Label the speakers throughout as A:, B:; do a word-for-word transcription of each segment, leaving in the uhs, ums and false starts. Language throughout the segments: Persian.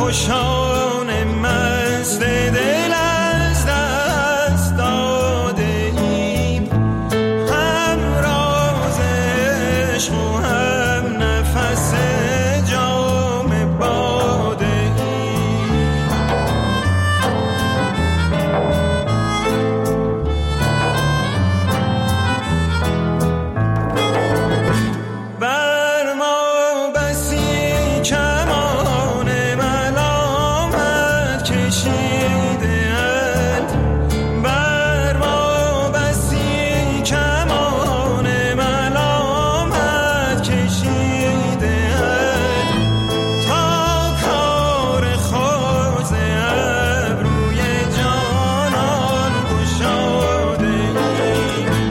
A: خوشان مست دل از دست داده ایم، هم راز عشق و هم نفس جام باده ایم. بر ما بسی کمان ملامت کشیده اند، بر ما بسی کمان ملامت کشیده اند، تا کار خود ز ابروی جانان گشاده ایم.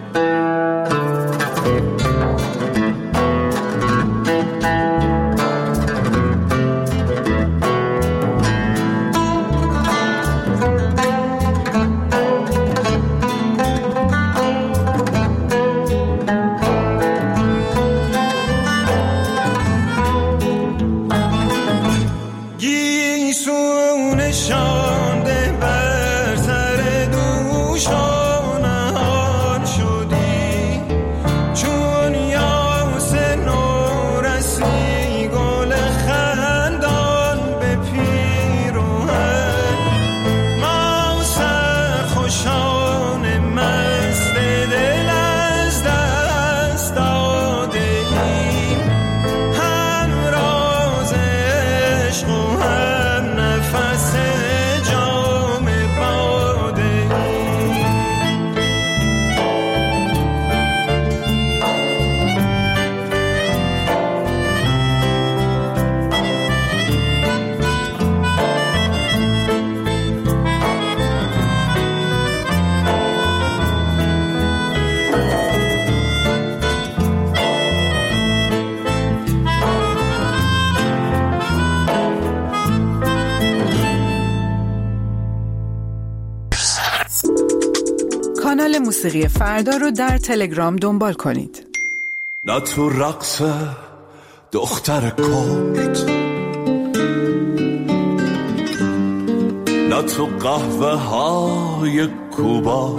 A: گیسو نشانده بر سر دوش و نهان شدی، چون یاس نورسی گل خندان به پیراهن. ما سرخوشان مست دل از دست داده ایم، هم راز عشق و هم نفس جام باده ایم.
B: کانال موسیقی فردا رو در تلگرام دنبال کنید.
C: نه تو رقص دختر کرد، نه تو قهوه های کوبا،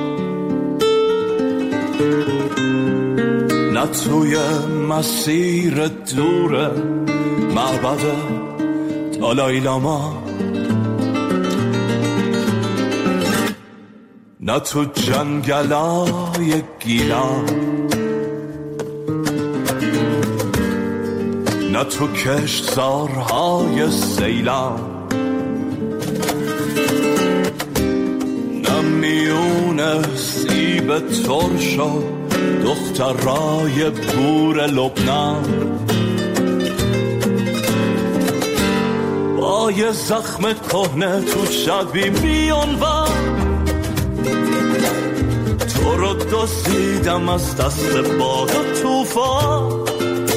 C: نه توی مسیر دور معبد دالای لاما، نه تو جنگلای گیلان، نه تو کشتزارهای سیلان، نه میون سیب ترش و دخترای بور لبنان. با یه زخم کهنه تو شبی میانور، تو رو دزدیدم از دست باد و توفان،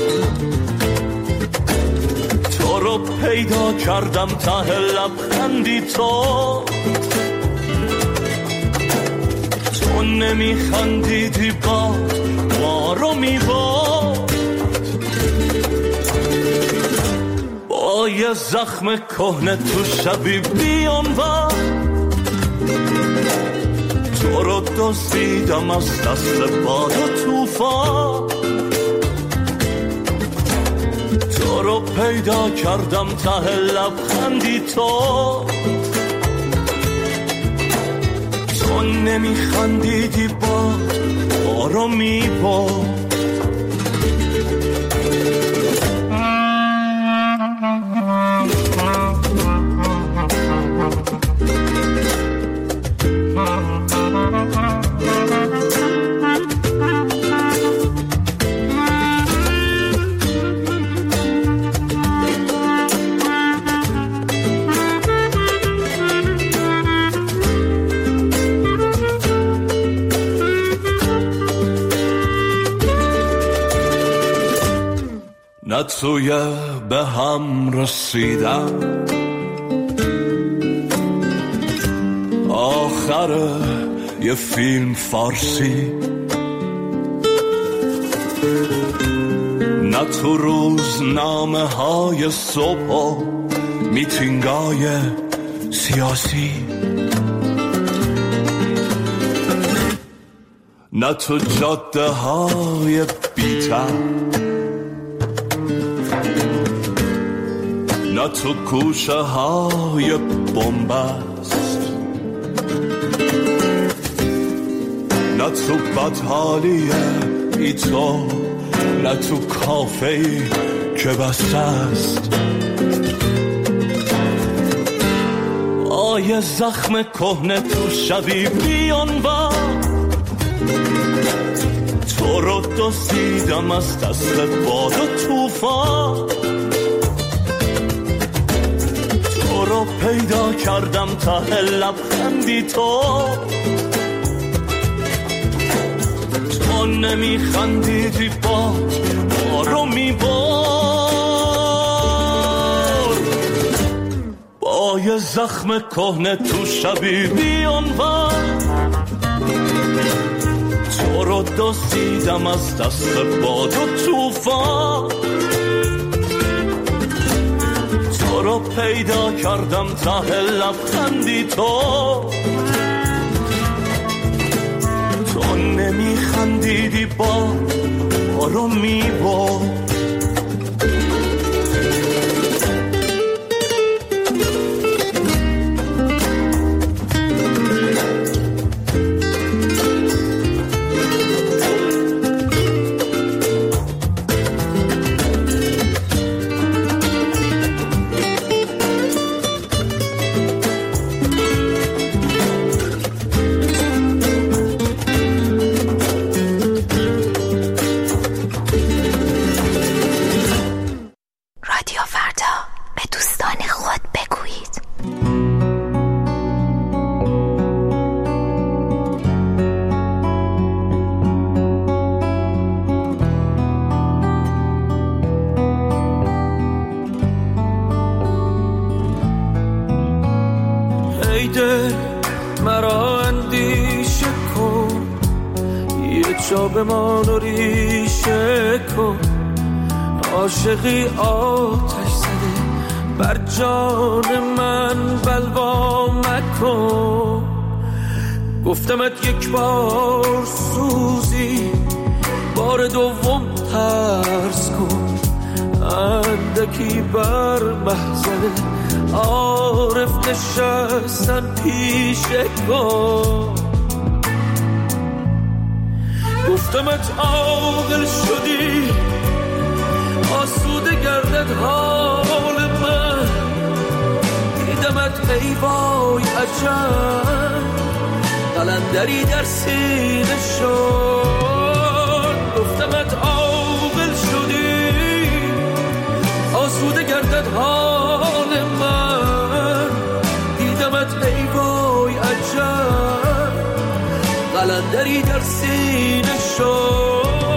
C: تو رو پیدا کردم ته لبخندی تو، تو نمیخندیدی باد ما رو میباد. با یه زخم کهنه تو شبی بیانور، تو رو دزدیدم از دست باد و توفان، تو رو پیدا کردم ته لبخندی تو، تو نمیخندیدی باد ما رو میباد. نه توی به هم رسیدن آخر یه فیلم فارسی، نه تو روزنامه های صبح و میتینگای سیاسی، نه تو جاده های بی‌تر، نه تو کوچه های بنبست، نه تو بدحالی ای تو، نه تو کافه‌ای که بسته است. آیه زخم کهنه تو شبی بیانور، تو رو دزدیدم از دست باد و طوفان، تو رو پیدا کردم ته لبخندی تو، تو نمیخندیدی باد ما رو میبار. با یه زخم کهنه تو شبی بیانور، تو رو دزدیدم از دست باد و طوفان، تو رو پیدا کردم ته لبخندی تو، تو نمیخندیدی با ما رو میبرد.
A: مرا اندیشه کن، یه جا به من و ریشه کن، عاشقی آتش زده بر جان من بلوا مکن. گفتمت یک بار سوزی، بار دوم ترس کن، اندکی بر محضر عارف نشستن پیشه کن. گفتمت عاقل شدی، آسوده گردد حال من، دیدمت ای وای عجب، قلندری در سینه شد. گفتمت عاقل شدی، آسوده گردد حال من، دیدمت ای وای عجب، قلندری در سینه شد.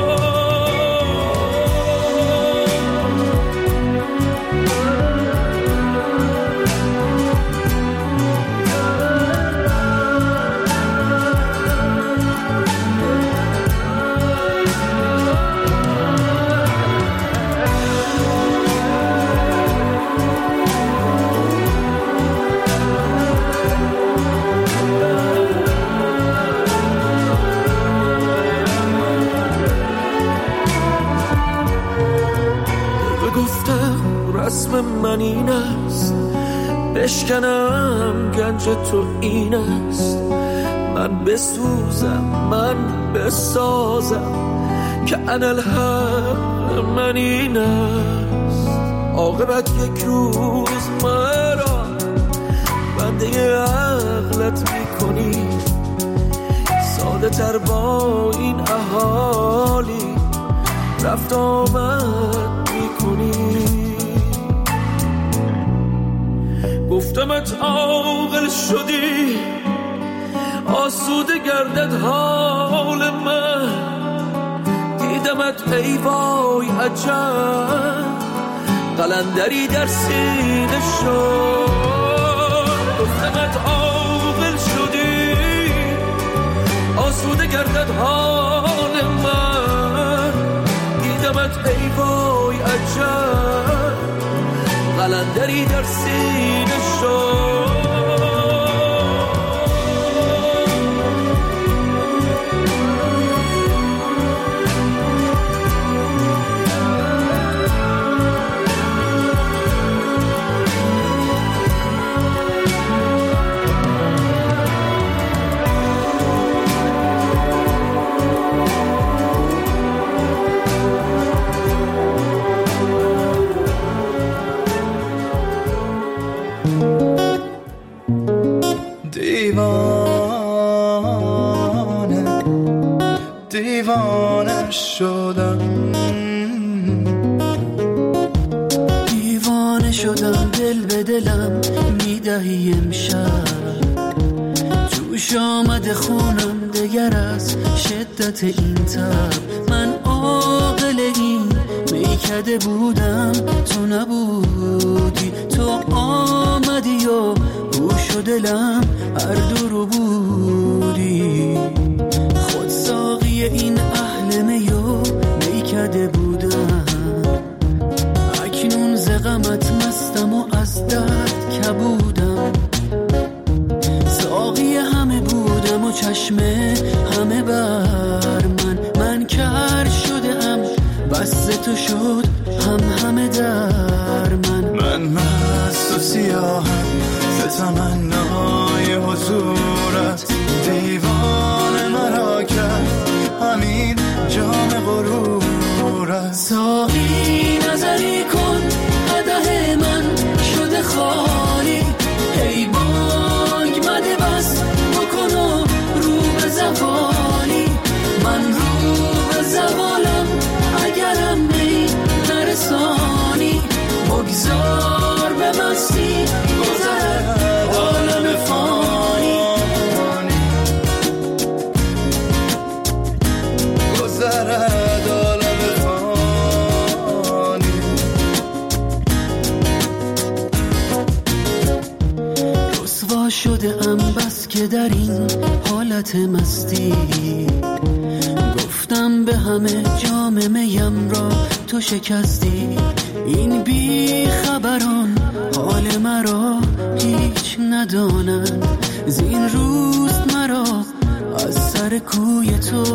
A: رسم من این است، بشکنم گنج تو این است، من بسوزم من بسازم که انالحق من این است. عاقبت یک روز مرا بنده عقلت میکنی، ساده تر با این اهالی رفت آمد میکنی. گفتمت عاقل شدی، آسوده گردد حال من، دیدمت ای وای عجب، قلندری در سینه شد. گفتمت عاقل شدی، آسوده گردد حال من، دیدمت ای وای عجب، قلندری در سینه شد.
C: دیوانه دیوانه شدم
A: دیوانه شدم دل به دلم میدهی امشب جوش آمده خونم دگر از شدت این تب من عاقل این میکده بودم تو نبودی تو آمدی و گوش و دلم هر دو رو بودی خود ساقی این اهل میو میکده بودم اکنون ز غمت مستم و از درد کبودم ساقی همه بودم و چشمه همه بر من من کر شدم بس تو شد هم همه در من
C: من مست و سیاهم ز تمنای حضورت دیوانه مرا کرد همین جام غرورت
A: ساقی نظری کن قدح من شده خالی هی بانگ مده بس بکن و رو به زوالی من رو به زوالم اگرم می نرسانی بگذار به مستی گذرد عالم فانی
C: گذرد عالم فانی
A: رسوا شده ام بس که در این حالت مستی گفتم به همه جام میم را تو شکستی این بی خبران حال مرا هیچ ندانند زین روز مرا از سر کوی تو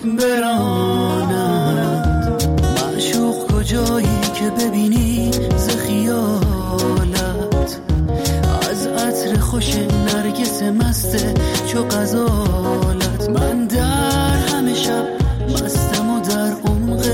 A: برانند معشوق کجایی که ببینی ز خیالت از عطر خوش نرگس مست چو غزالت من در همه شب مستم و در عمق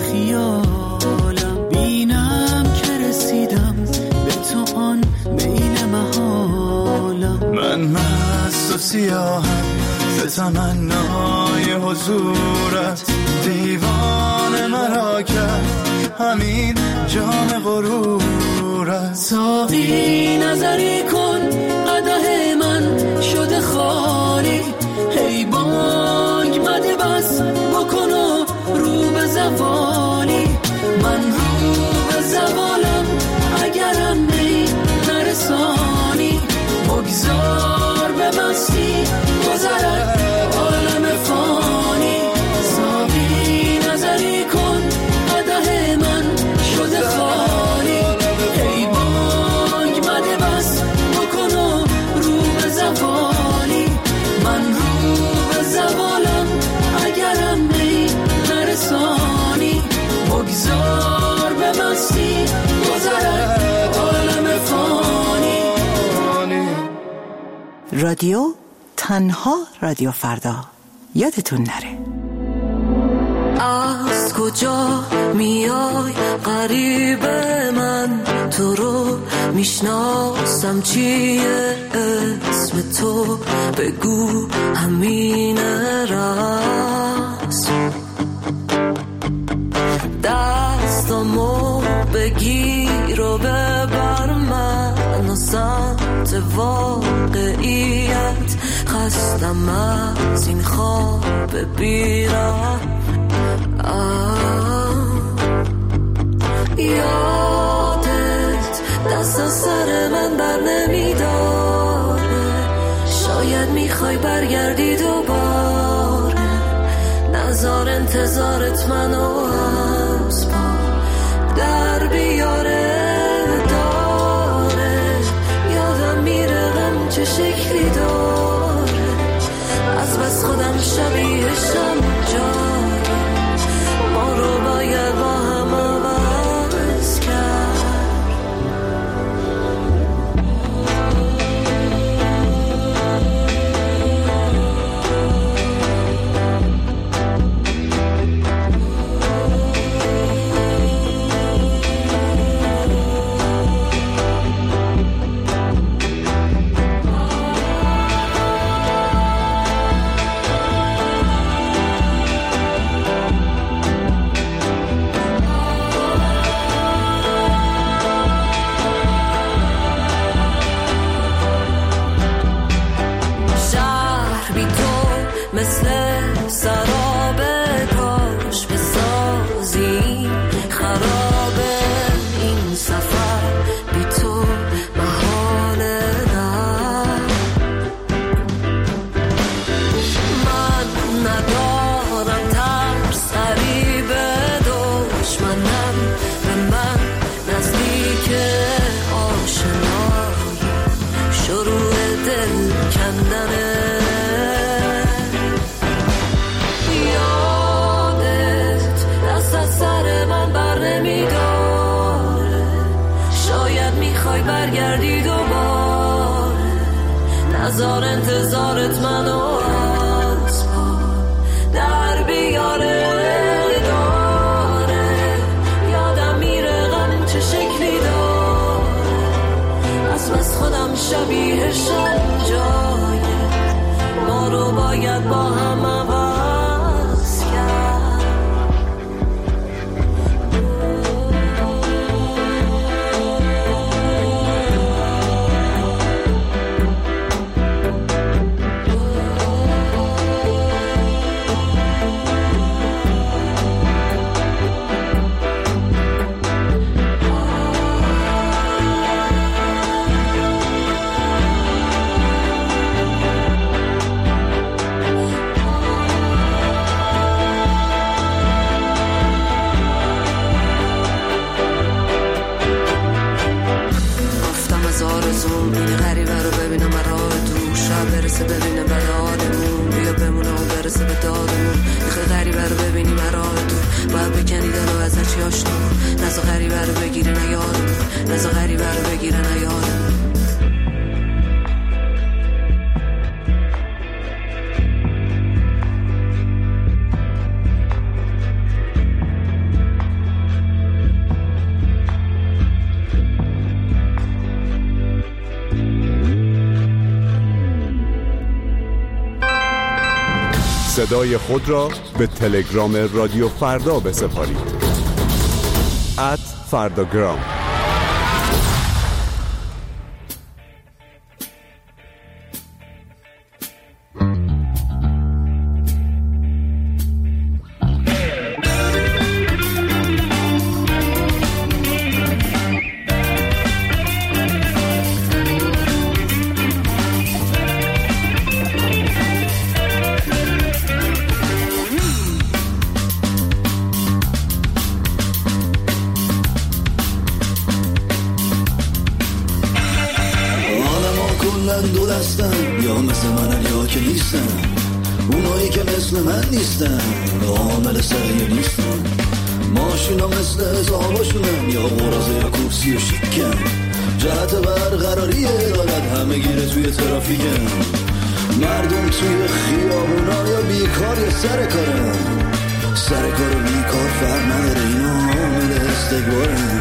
A: خیالم بینم که رسیدم به تو آن میل محالم
C: من مست و سیاهم ز تمنای حضورت دیوانه مرا کرد همین جام غرورت
A: ساقی نظری کن قدح من شده خالی هی بانگ مده بس بکن و رو به زوالی من رو به زوالم اگرم می نرسانی بگذار به مستی گذرد عالم فانی ساقی نظری کن قدح من شده خالی هی بانگ مده بس بکن و رو به زوالی من رو به زوالم اگرم می نرسانی بگذار به مستی گذرد عالم فانی.
B: رادیو تنها رادیو فردا یادتون نره.
D: از کجا میای غریب من تو رو میشناسم چیه اسم تو بگو همین راست دستامو بگیر و ببر من و سمت واقعیت خستم از این خواب بیرم یادت دست از سر من بر نمیداره شاید میخوای برگردی دوباره نظر انتظارت منو از پا در بیاره داره نزار انتظارت منو از پا در بیاره داره یادم میره غم چه شکلی داره از بس خودم شبیهشم جای ما رو باید با هم عوض کرد. برسه ببینه بعد آدمون بیا بمونه و برسه به دادمون میخوای غریبه رو ببینی مراه تو باید بکنی دارو از هرچی آشنا نزا غریبه رو بگیره نیادمون نزا غریبه رو بگیره نیادمون.
E: صدای خود را به تلگرام رادیو فردا بسپارید. ات فرداگرام.
F: دو دستن یا مثل منن یا که نیستن اونایی که مثل من نیستن عامل سریع نیستن ماشینا مثل حساباشونن یا قرازه یا کرسی و شیکن جهت برقراری عدالت همه گیره توی ترافیکن مردم توی خیابونا یا بیکار یا سر کارن سر کار و بیکار فرق نداره اینا عامل استکبارن.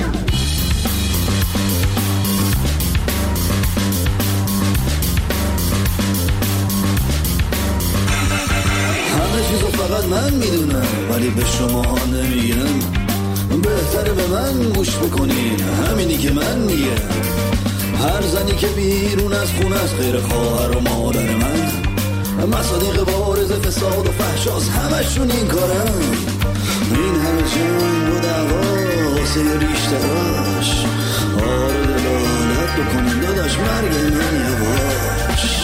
F: چیزو فقط من میدونم ولی به شما نمیگم بهتره به من گوش بکنین همینی که من میگم هر زنی که بیرون از خونه از غیر خواهر و مادر من مصادیق بارز فساد و فحشاست همشون این کارن این همه جنگ و دعوا واسه ریشتراش آره دلالت بکنین داداش مرگ من یواش.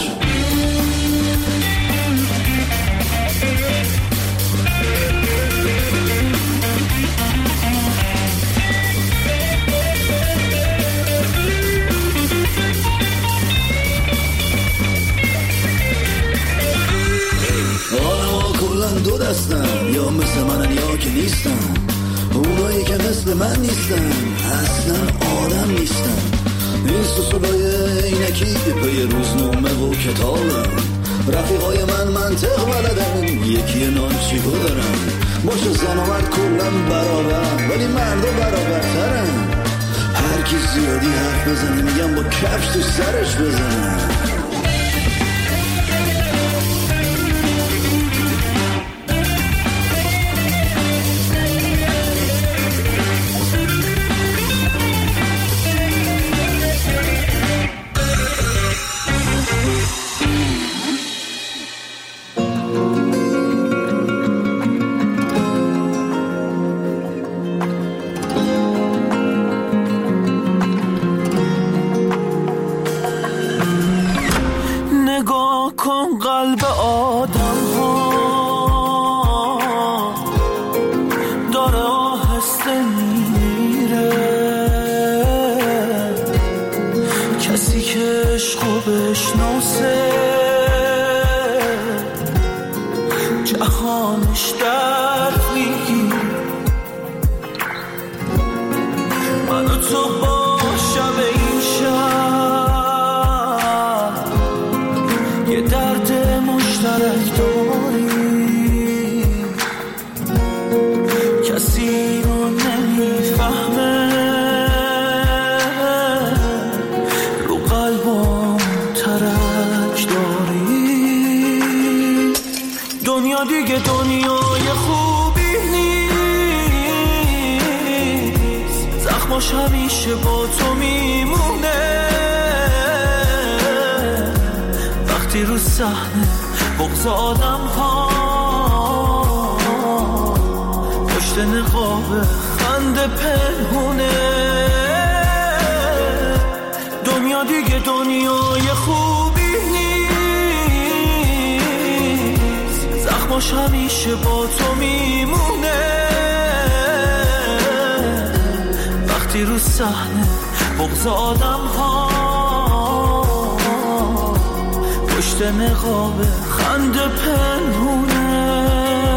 F: دو دستن یا مثل منن یا که نیستن اونایی که مثل من نیستن اصلا آدم نیستن این سوسولای اینکی پی روزنامه و کتابن رفیقای من منطق بلدن یکی نانچیکو دارن باشه زن و مرد کلن برابر ولی مردا برابرترن هر کی زیادی حرف بزنه میگم با کفش تو سرش بزنن.
A: قلب آدم ها داره آهسته میره کسی که عشقو بشناسه جهانش درد میگیره من و تو با شب این شب کسی رو نمیفهمه، رو قلبم ترک داری. دنیا دیگه دنیای خوبی نیست، زخماش همیشه با تو میمونه. وقتی رو صحنه بغض آدم ها پشت نقاب خنده پنهونه. دنیا دیگه دنیای خوبی نیست، زخماش همیشه با تو میمونه. وقتی رو صحنه بغض آدم ها پشت نقاب خنده پنهونه.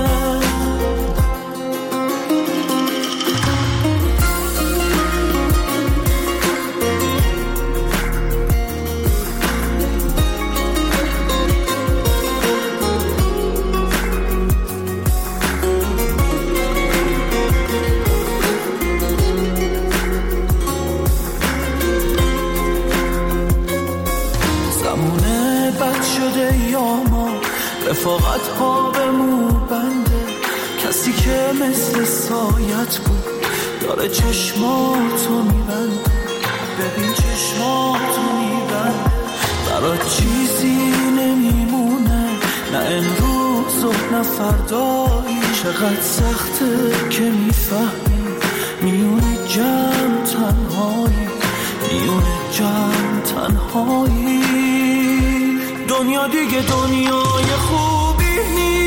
A: رفاقت ها به مو بنده، کسی که مثل سایت بود داره چشماتو میبنده. ببین چشماتو میبنده، برات چیزی نمیمونه، نه امروز و نه فردایی. چقدر سخته که میفهمی میونه جمع تنهایی، میونه جمع تنهایی. دنیا دیگه دنیای خوبی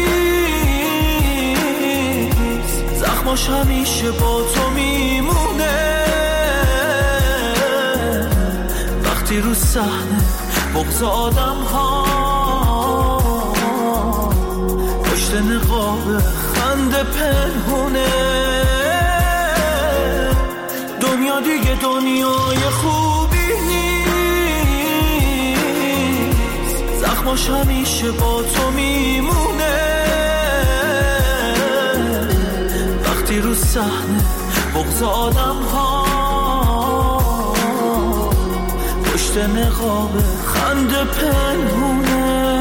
A: نیست، زخماش همیشه با تو میمونه. وقتی رو صحنه بغض آدم ها پشت نقاب خنده پنهونه. دنیا دیگه دنیای خوبی زخماش همیشه با تو میمونه. وقتی رو صحنه بغض آدم ها پشت نقاب خنده پنهونه.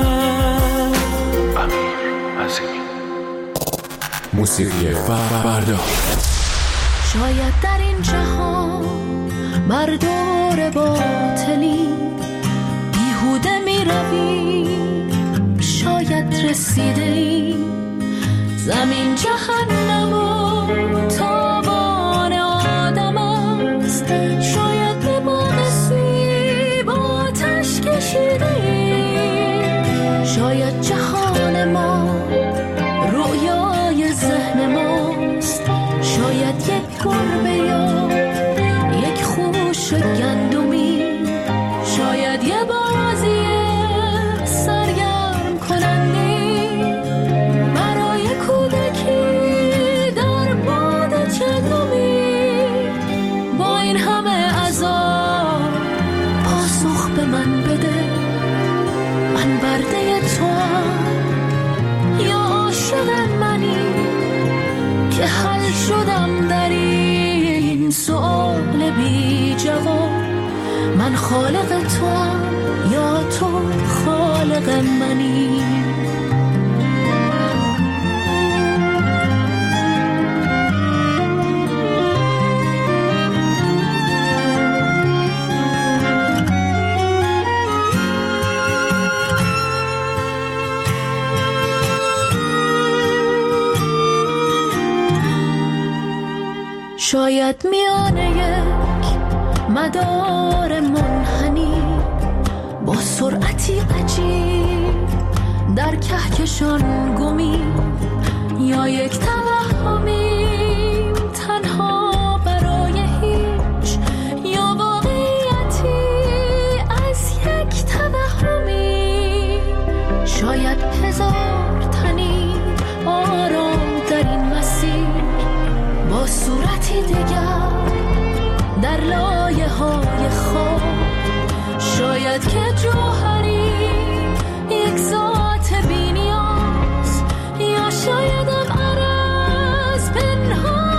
E: موسیقی فردا.
G: شاید در این جهان بر دور باطلی بیهوده می روی، شاید رسیده ای زمین جهنم و تاوان آدم است. شاید به باغ سیب آتش کشیده ای، شاید جهان ما رویای ذهن ماست. شاید یک گربه یا یک خوش گندمی، شاید یه بازی سرگرم کننده برای کودکی در باد چندمی. با این همه عذاب پاسخ به من بده، من برده توام یا عاشق منی که حل شدم در این سؤال بی جواب. من خالق توام یا تو خالق منی. شاید میانه یک مدار منحنی با سرعتی عجیب در کهکشان گمی، یا یک توهمی تنها برای هیچ، یا واقعیتی از یک توهمی. شاید هزار تنی آرام در این مسیر با صورتی دیگر در لایه های خواب. شاید که جوهری یک ذات بی نیاز، یا شایدم عرض پنهان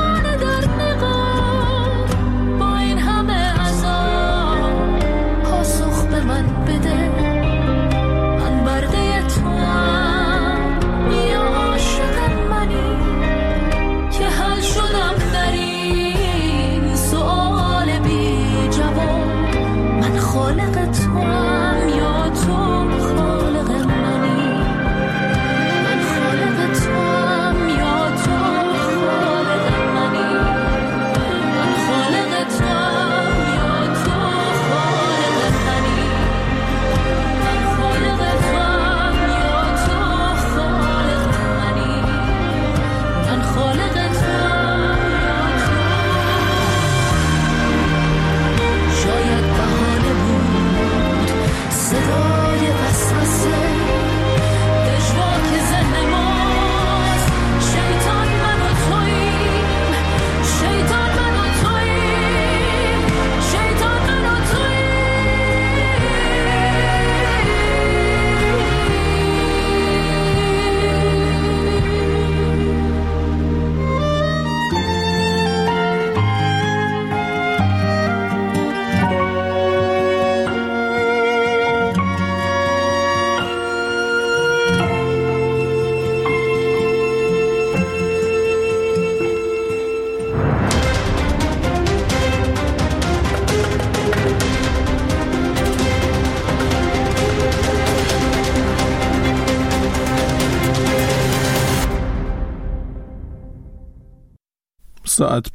H: ساعت